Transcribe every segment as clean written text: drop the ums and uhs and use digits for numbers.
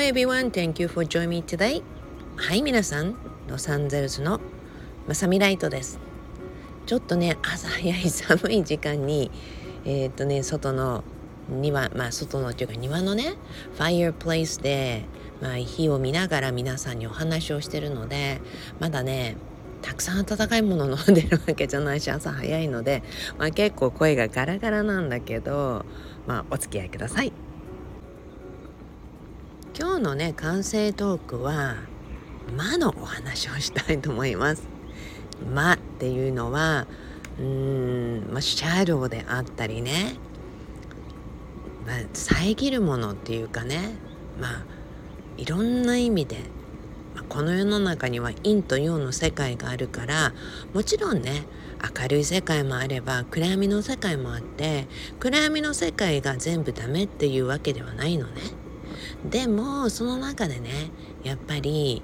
everyone, thank you for joining me today. はい、皆さん、ロサンゼルスのまさみライトです。ちょっとね、朝早い寒い時間に外の庭、外のっていうか庭のね、ファイアプレイスで、火を見ながら皆さんにお話をしてるので、まだね、たくさん温かいもの飲んでるわけじゃないし、朝早いので、結構声がガラガラなんだけど、お付き合いください。今日のね、完成トークは魔のお話をしたいと思います。魔っていうのはシャドウであったりね、遮るものっていうかね、いろんな意味で、この世の中には陰と陽の世界があるから、もちろんね、明るい世界もあれば暗闇の世界もあって、暗闇の世界が全部ダメっていうわけではないのね。でもその中でね、やっぱり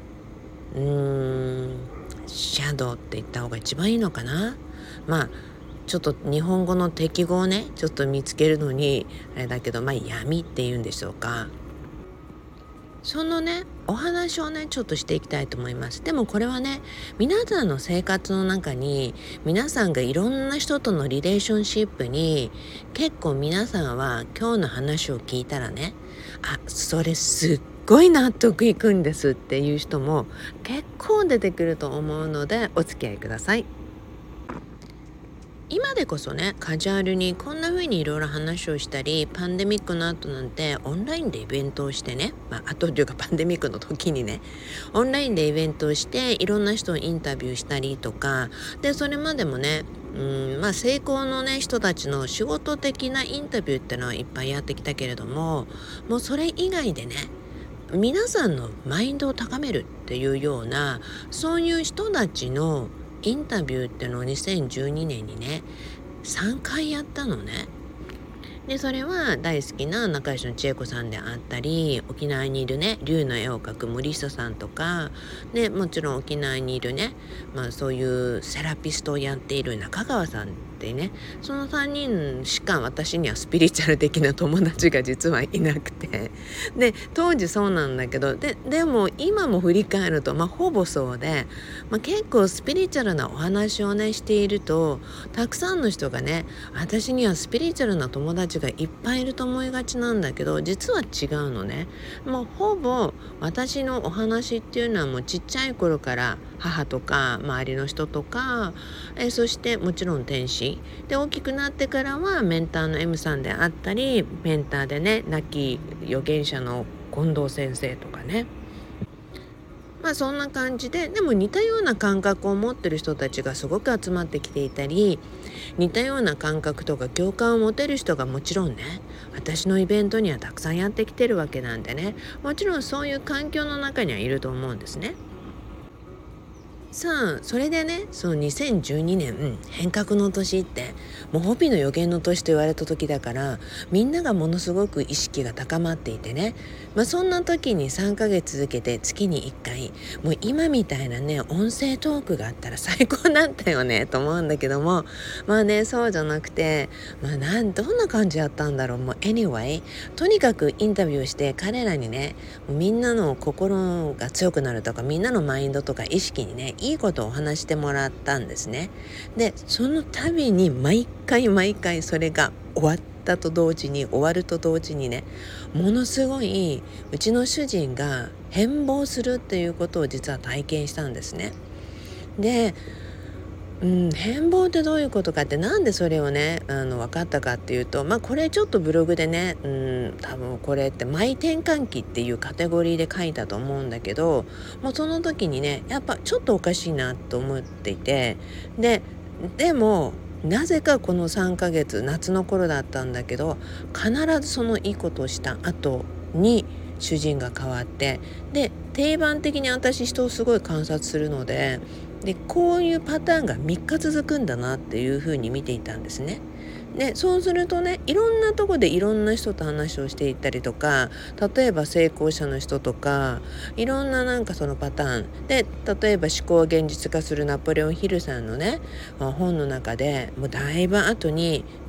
シャドウって言った方が一番いいのかな。ちょっと日本語の適合をね、ちょっと見つけるのにあれだけど、闇っていうんでしょうか。そのね、お話をね、ちょっとしていきたいと思います。でもこれはね、皆さんの生活の中に、皆さんがいろんな人とのリレーションシップに、結構皆さんは今日の話を聞いたらね、それすっごい納得いくんですっていう人も結構出てくると思うので、お付き合いください。今でこそね、カジュアルにこんな風にいろいろ話をしたり、パンデミックの後なんてオンラインでイベントをしてね、後というかパンデミックの時にね、オンラインでイベントをしていろんな人をインタビューしたりとかで、それまでもね、成功のね人たちの仕事的なインタビューってのはいっぱいやってきたけれども、もうそれ以外でね、皆さんのマインドを高めるっていうような、そういう人たちのインタビューってのを2012年にね、3回やったのね。で、それは大好きな仲良しの千恵子さんであったり、沖縄にいるね、竜の絵を描く森下さんとか、で、もちろん沖縄にいるね、そういうセラピストをやっている中川さんってね、その3人しか私にはスピリチュアル的な友達が実はいなくて、で、当時そうなんだけど、でも今も振り返ると、ほぼそうで、結構スピリチュアルなお話をねしていると、たくさんの人がね、私にはスピリチュアルな友達がいっぱいいると思いがちなんだけど、実は違うのね。もうほぼ私のお話っていうのはもうちっちゃい頃から母とか周りの人とか、そしてもちろん天使で、大きくなってからはメンターの M さんであったり、メンターでね、亡き預言者の近藤先生とかね、そんな感じで、でも似たような感覚を持ってる人たちがすごく集まってきていたり、似たような感覚とか共感を持てる人がもちろんね、私のイベントにはたくさんやってきてるわけなんでね、もちろんそういう環境の中にはいると思うんですね。さあ、それでね、その2012年、変革の年って、もうホビの予言の年と言われた時だから、みんながものすごく意識が高まっていてね、そんな時に3ヶ月続けて月に1回、もう今みたいなね、音声トークがあったら最高だったよね、と思うんだけども、そうじゃなくて、どんな感じやったんだろう。もう anyway、とにかくインタビューして彼らにね、みんなの心が強くなるとか、みんなのマインドとか意識にね、いいことをお話してもらったんですね。で、その度に毎回それが終わると同時にね、ものすごいうちの主人が変貌するっていうことを実は体験したんですね。で、変貌ってどういうことかって、なんでそれをね分かったかっていうと、これちょっとブログでね、多分これってマイ転換期っていうカテゴリーで書いたと思うんだけど、もうその時にね、やっぱちょっとおかしいなと思っていて、でもなぜかこの3ヶ月、夏の頃だったんだけど、必ずそのいいことをした後に主人が変わって、で定番的に私人をすごい観察するので、こういうパターンが3日続くんだなっていうふうに見ていたんですね。で、そうするとね、いろんなとこでいろんな人と話をしていったりとか、例えば成功者の人とか、いろんなそのパターンで、例えば思考を現実化するナポレオンヒルさんのね、本の中でもうだいぶ後にね、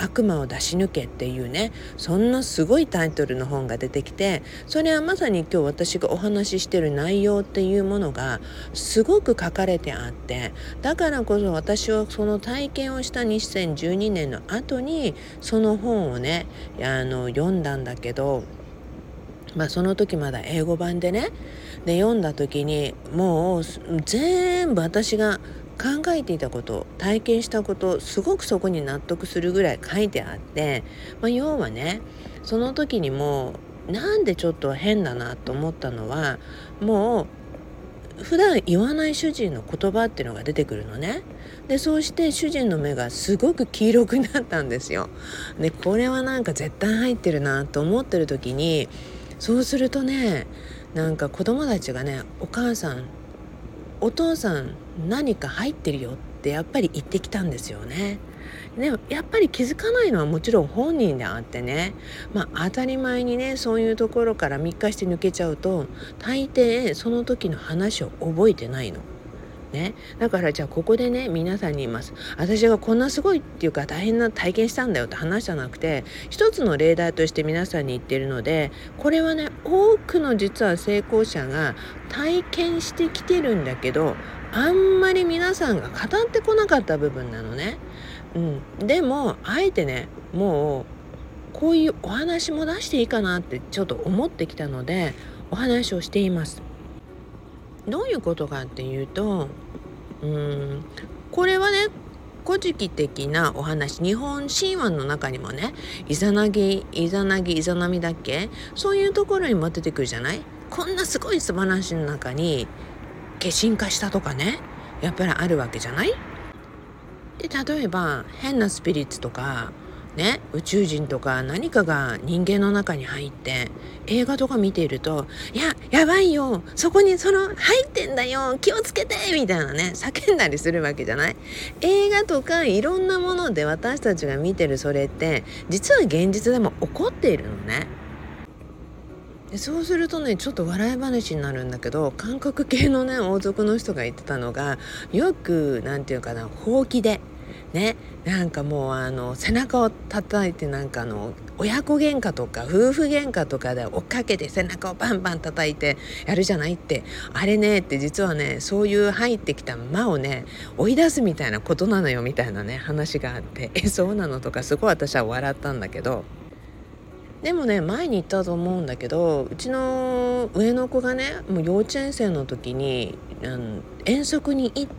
悪魔を出し抜けっていうね、そんなすごいタイトルの本が出てきて、それはまさに今日私がお話ししてる内容っていうものがすごく書かれてあって、だからこそ私はその体験をした2012年の後にその本をね読んだんだけど、その時まだ英語版でね、で読んだ時にもう全部私が考えていたこと、体験したこと、すごくそこに納得するぐらい書いてあって、要はね、その時にもなんでちょっと変だなと思ったのは、もう普段言わない主人の言葉っていうのが出てくるのね。でそうして主人の目がすごく黄色くなったんですよ。でこれはなんか絶対入ってるなと思ってる時に、そうするとね、なんか子供たちがね、お母さんお父さん何か入ってるよってやっぱり言ってきたんですよね。でもやっぱり気づかないのはもちろん本人であってね、当たり前にね、そういうところから3日して抜けちゃうと大抵その時の話を覚えてないのね。だからじゃあここでね、皆さんに言います。私がこんなすごいっていうか大変な体験したんだよって話じゃなくて、一つの例題として皆さんに言ってるので、これはね、多くの実は成功者が体験してきてるんだけど、あんまり皆さんが語ってこなかった部分なのね。でもあえてね、もうこういうお話も出していいかなってちょっと思ってきたので、お話をしています。どういうことかっていうと、これはね、古事記的なお話、日本神話の中にもね、イザナギイザナミだっけ、そういうところにも出てくるじゃない。こんなすごい素晴らしいの中に化身化したとかね、やっぱりあるわけじゃない。で例えば変なスピリッツとかね、宇宙人とか何かが人間の中に入って映画とか見ていると、やばいよ、そこに入ってんだよ、気をつけてみたいなね、叫んだりするわけじゃない。映画とかいろんなもので私たちが見てるそれって実は現実でも起こっているのね。でそうするとね、ちょっと笑い話になるんだけど、韓国系のね王族の人が言ってたのが、よくなんていうかな、ほうきでね、なんかもう背中を叩いて、なんか親子喧嘩とか夫婦喧嘩とかで追っかけて背中をバンバン叩いてやるじゃないって、あれねって実はね、そういう入ってきた魔をね追い出すみたいなことなのよみたいなね話があって、そうなのとかすごい私は笑ったんだけど、でもね、前に言ったと思うんだけど、うちの上の子がね、もう幼稚園生の時に遠足に行って、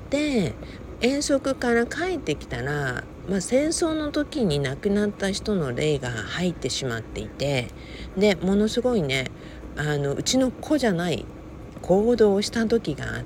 遠足から帰ってきたら、戦争の時に亡くなった人の霊が入ってしまっていて、でものすごいね、うちの子じゃない行動をした時があって、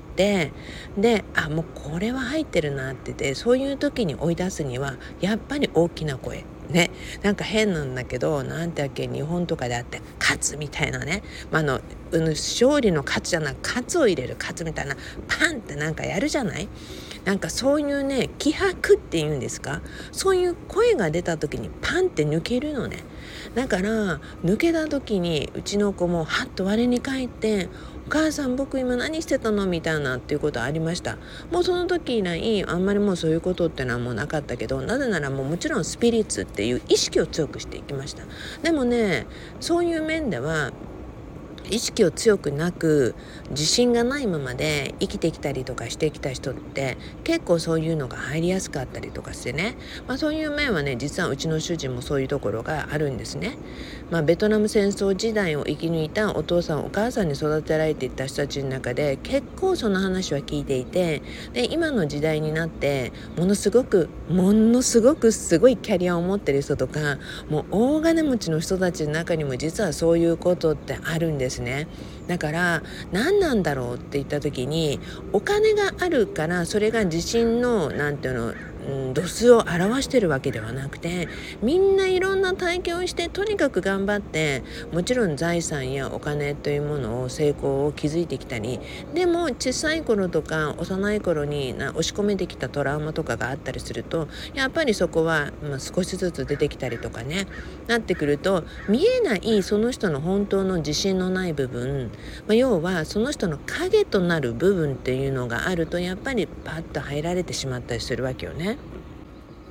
でもうこれは入ってるなって言って、そういう時に追い出すにはやっぱり大きな声ね、なんか変なんだけど、なんてわけ、日本とかであってカツみたいなね、勝利のカツじゃなくカツを入れるカツみたいな、パンってなんかやるじゃない。なんかそういうね、気迫っていうんですか、そういう声が出た時にパンって抜けるのね。だから抜けた時にうちの子もはっと我に返って、お母さん僕今何してたのみたいなっていうことありました。もうその時以来あんまりもうそういうことってのはもうなかったけど、なぜならもちろんスピリッツっていう意識を強くしていきました。でもね、そういう面では意識を強くなく自信がないままで生きてきたりとかしてきた人って結構そういうのが入りやすかったりとかしてね、そういう面はね、実はうちの主人もそういうところがあるんですね。ベトナム戦争時代を生き抜いたお父さんお母さんに育てられていった人たちの中で結構その話は聞いていて、で今の時代になってものすごくすごいキャリアを持ってる人とか、もう大金持ちの人たちの中にも実はそういうことってあるんですね。だから何なんだろうって言った時に、お金があるからそれが自信のなんていうの度数を表してるわけではなくて、みんないろんな体験をしてとにかく頑張って、もちろん財産やお金というものを成功を築いてきたり、でも小さい頃とか幼い頃に押し込めてきたトラウマとかがあったりすると、やっぱりそこは、少しずつ出てきたりとかね、なってくると見えないその人の本当の自信のない部分、要はその人の影となる部分っていうのがあると、やっぱりパッと入られてしまったりするわけよね。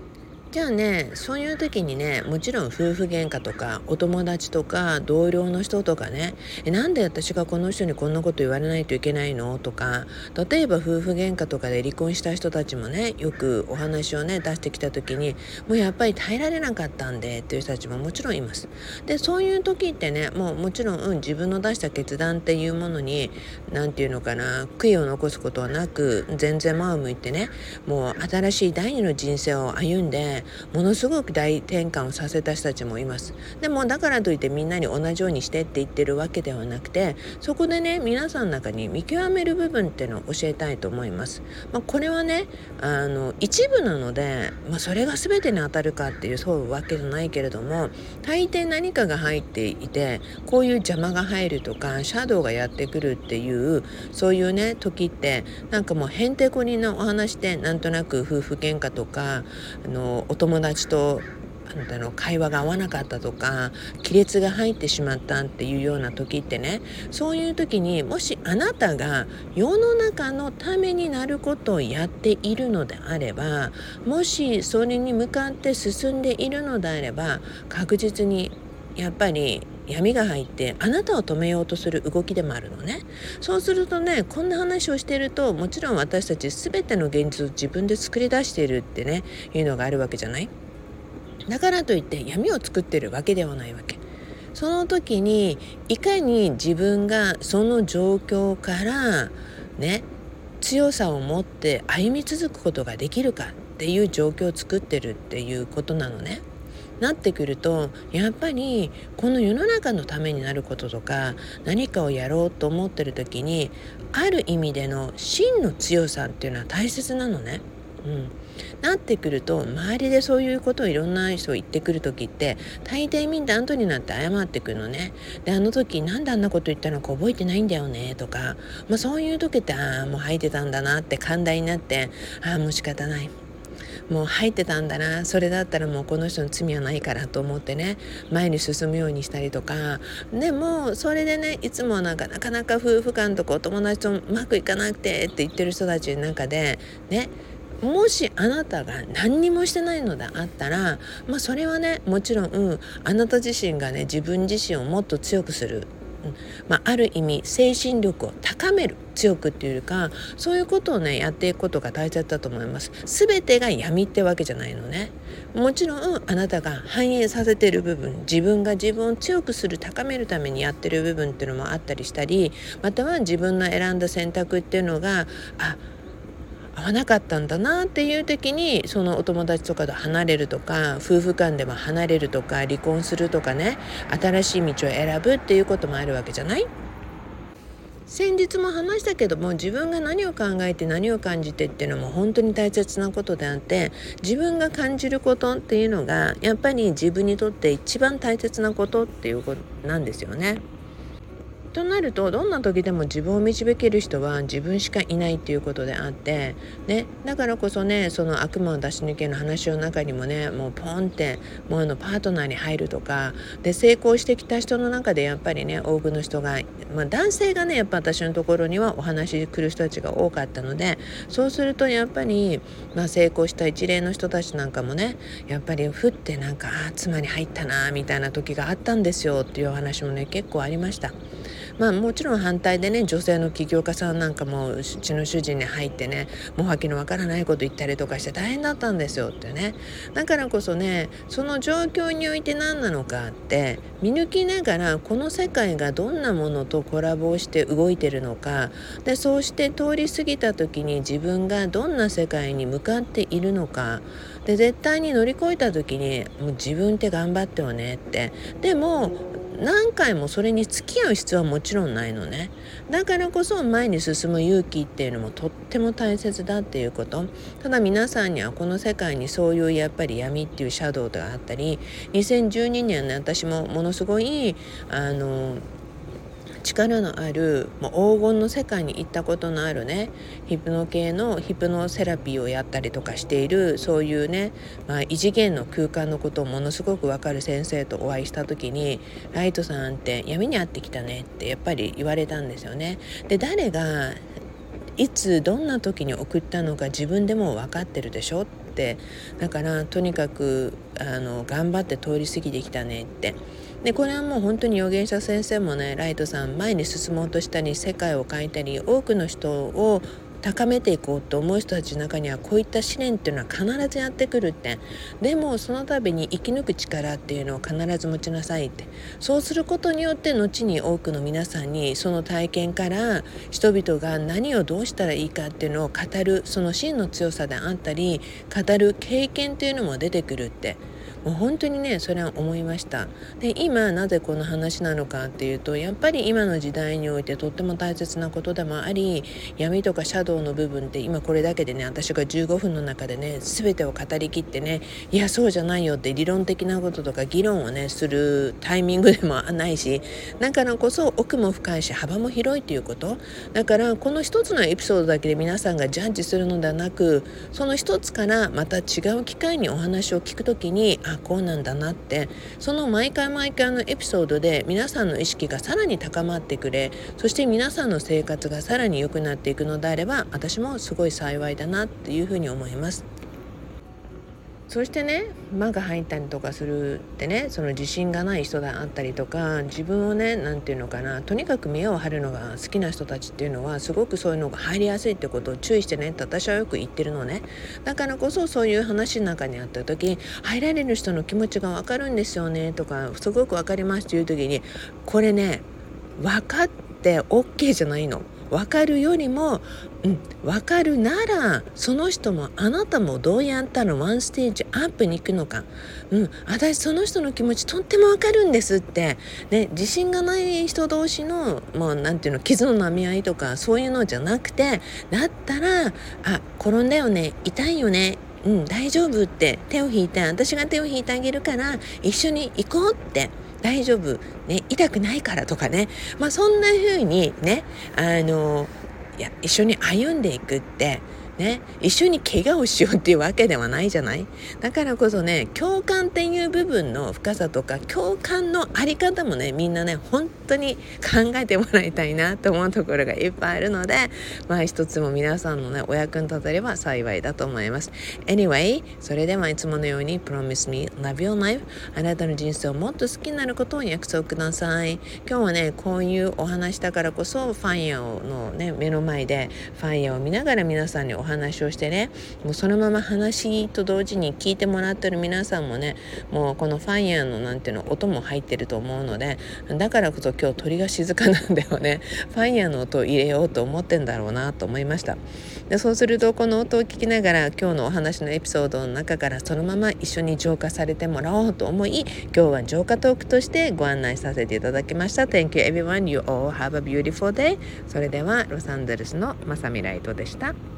じゃあね、そういう時にね、もちろん夫婦喧嘩とかお友達とか同僚の人とかね、なんで私がこの人にこんなこと言われないといけないのとか、例えば夫婦喧嘩とかで離婚した人たちもね、よくお話をね出してきた時に、もうやっぱり耐えられなかったんでっていう人たちももちろんいます。で、そういう時ってね、もちろん、自分の出した決断っていうものに、なんていうのかな、悔いを残すことはなく、全然前を向いてね、もう新しい第二の人生を歩んで、ものすごく大転換をさせた人たちもいます。でもだからといってみんなに同じようにしてって言ってるわけではなくて、そこでね、皆さんの中に見極める部分っていうのを教えたいと思います。これはね、一部なので、それが全てに当たるかっていうそういうわけじゃないけれども、大抵何かが入っていて、こういう邪魔が入るとかシャドウがやってくるっていうそういうね時って、なんかもうへんてこりんなお話で、なんとなく夫婦喧嘩とかお友達と会話が合わなかったとか亀裂が入ってしまったっていうような時ってね、そういう時にもしあなたが世の中のためになることをやっているのであれば、もしそれに向かって進んでいるのであれば、確実にやっぱり闇が入ってあなたを止めようとする動きでもあるのね。そうするとね、こんな話をしていると、もちろん私たち全ての現実を自分で作り出しているってねいうのがあるわけじゃない。だからといって闇を作ってるわけではないわけ。その時にいかに自分がその状況からね、強さを持って歩み続くことができるかっていう状況を作ってるっていうことなのね。なってくると、やっぱりこの世の中のためになることとか何かをやろうと思ってる時に、ある意味での真の強さっていうのは大切なのね。なってくると、周りでそういうことをいろんな人言ってくる時って、大抵みんな後になって謝ってくるのね。で、あの時なんであんなこと言ったのか覚えてないんだよねとか、そういう時って、もう吐いてたんだなって寛大になって、もう仕方ない、もう入ってたんだな、それだったらもうこの人の罪はないからと思ってね、前に進むようにしたりとか。でもそれでね、いつもなかなか夫婦間とかお友達とうまくいかなくてって言ってる人たちの中でね、もしあなたが何にもしてないのであったら、それはね、もちろん、あなた自身がね、自分自身をもっと強くする、ある意味精神力を高める、強くっていうよりか、そういうことをねやっていくことが大切だと思います。全てが闇ってわけじゃないのね。もちろんあなたが反映させている部分、自分が自分を強くする、高めるためにやってる部分っていうのもあったりしたり、または自分の選んだ選択っていうのが合わなかったんだなっていう時に、そのお友達とかと離れるとか、夫婦間でも離れるとか、離婚するとかね、新しい道を選ぶっていうこともあるわけじゃない。先日も話したけども、自分が何を考えて何を感じてっていうのも本当に大切なことであって、自分が感じることっていうのがやっぱり自分にとって一番大切なことっていうことなんですよね。となると、どんな時でも自分を導ける人は自分しかいないっていうことであって、ね、だからこそね、その悪魔を出し抜けの話の中にもね、もうポンってもうパートナーに入るとかで、成功してきた人の中でやっぱりね、多くの人が、男性がね、やっぱ私のところにはお話に来る人たちが多かったので、そうするとやっぱり、成功した一例の人たちなんかもね、やっぱりふってなんか妻に入ったなみたいな時があったんですよっていうお話もね、結構ありました。もちろん反対でね、女性の起業家さんなんかもうちの主人に入ってね、もう訳のわからないこと言ったりとかして大変だったんですよってね。だからこそね、その状況において何なのかって見抜きながら、この世界がどんなものとコラボをして動いてるのかで、そうして通り過ぎた時に自分がどんな世界に向かっているのかで、絶対に乗り越えた時にもう自分って頑張ってよねって。でも何回もそれに付き合う必要はもちろんないのね。だからこそ前に進む勇気っていうのもとっても大切だっていうこと。ただ皆さんにはこの世界にそういうやっぱり闇っていうシャドウがあったり、2012年ね、私もものすごい力のある黄金の世界に行ったことのあるね、ヒプノ系のヒプノセラピーをやったりとかしている、そういうね、異次元の空間のことをものすごく分かる先生とお会いした時に、ライトさんって闇に遭ってきたねってやっぱり言われたんですよね。で、誰がいつどんな時に送ったのか自分でも分かってるでしょって。だからとにかく頑張って通り過ぎてきたねって。でこれはもう本当に預言者先生もね、ライトさん前に進もうとしたり世界を変えたり多くの人を高めていこうと思う人たちの中にはこういった試練っていうのは必ずやってくるって。でもその度に生き抜く力っていうのを必ず持ちなさいって。そうすることによって後に多くの皆さんにその体験から人々が何をどうしたらいいかっていうのを語る、その真の強さであったり語る経験っていうのも出てくるって。もう本当にねそれは思いました。で今なぜこの話なのかっていうと、やっぱり今の時代においてとっても大切なことでもあり、闇とかシャドウの部分って今これだけでね、私が15分の中でね全てを語りきってね、いやそうじゃないよって理論的なこととか議論をねするタイミングでもないし、だからこそ奥も深いし幅も広いということ。だからこの一つのエピソードだけで皆さんがジャッジするのではなく、その一つからまた違う機会にお話を聞くときに、あこうなんだなって、その毎回毎回のエピソードで皆さんの意識がさらに高まってくれ、そして皆さんの生活がさらに良くなっていくのであれば、私もすごい幸いだなっていうふうに思います。そしてね、魔が入ったりとかするってね、その自信がない人であったりとか、自分をねなんていうのかな、とにかく見栄を張るのが好きな人たちっていうのはすごくそういうのが入りやすいってことを注意してねって私はよく言ってるのね。だからこそそういう話の中にあった時、入られる人の気持ちが分かるんですよねとか、すごく分かりますっていう時に、これね分かって OK じゃないの。分かるよりも、分かるならその人もあなたもどうやったらワンステージアップに行くのか、私その人の気持ちとっても分かるんですって、ね、自信がない人同士のもうなんていうの、傷の舐め合いとかそういうのじゃなくて、だったら転んだよね、痛いよね、大丈夫って手を引いて、私が手を引いてあげるから一緒に行こうって、大丈夫、ね、痛くないからとかね、そんな風にね一緒に歩んでいくってね、一緒に怪我をしようっていうわけではないじゃない。だからこそね、共感っていう部分の深さとか共感のあり方もね、みんなね本当に考えてもらいたいなと思うところがいっぱいあるので、一つも皆さんのねお役に立てれば幸いだと思います。 Anyway、 それではいつものように Promise me love your life、 あなたの人生をもっと好きになることを約束ください。今日はねこういうお話だからこそファイヤーのね目の前でファイヤーを見ながら皆さんにお話をしてね、もうそのまま話と同時に聞いてもらってる皆さんもね、もうこのファイヤーのなんていうの音も入ってると思うので、だからこそ今日鳥が静かなんだよね。ファイヤーの音を入れようと思ってんだろうなと思いました。でそうするとこの音を聞きながら今日のお話のエピソードの中からそのまま一緒に浄化されてもらおうと思い、今日は浄化トークとしてご案内させていただきました。 Thank you everyone, you all have a beautiful day。 それではロサンゼルスのまさみライトでした。